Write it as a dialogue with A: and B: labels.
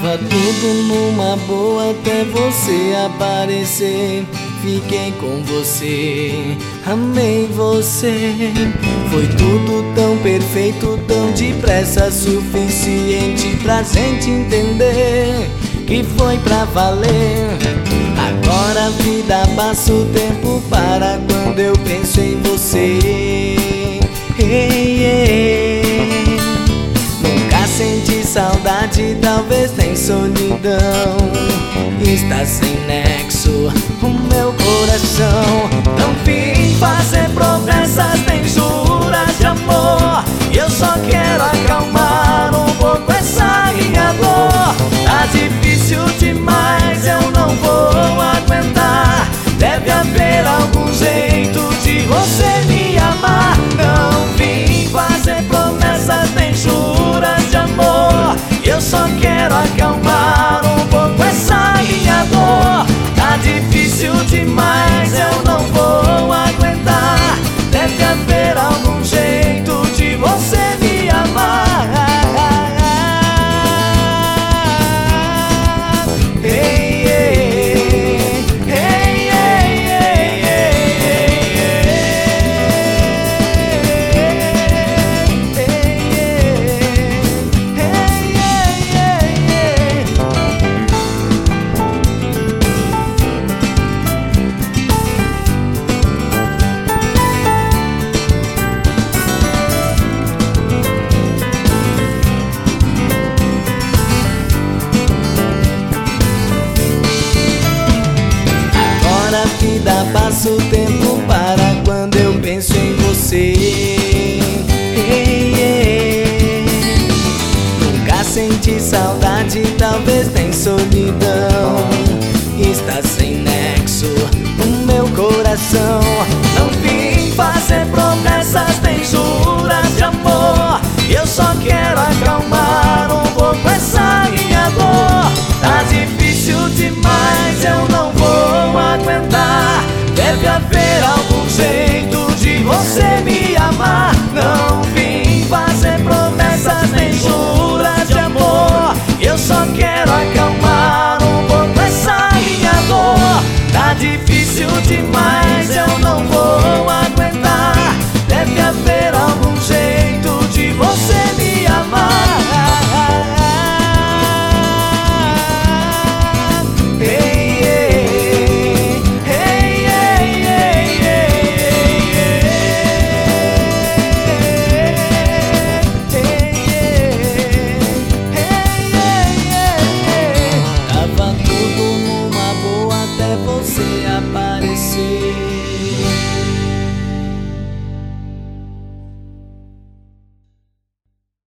A: Tava tudo numa boa até você aparecer. Fiquei com você, amei você. Foi tudo tão perfeito, tão depressa, suficiente pra gente entender que foi pra valer. Agora a vida passa, o tempo para quando eu penso em você. Nunca senti saudade, talvez nem solidão. Está sem nexo o meu coração. Não vim fazer promessas nem juras de amor. Eu só quero acalmar um pouco essa minha dor. Tá difícil demais, eu não vou aguentar. Deve haver algum jeito de você me amar. Não vim fazer promessas nem juras de amor. Eu só quero acalmar um pouco essa minha dor. Tá difícil demais, eu não vou aguentar. Deve haver algum jeito de você me amar. A vida passa, o tempo para quando eu penso em você. Nunca senti saudade, talvez nem solidão. Está sem nexo o meu coração.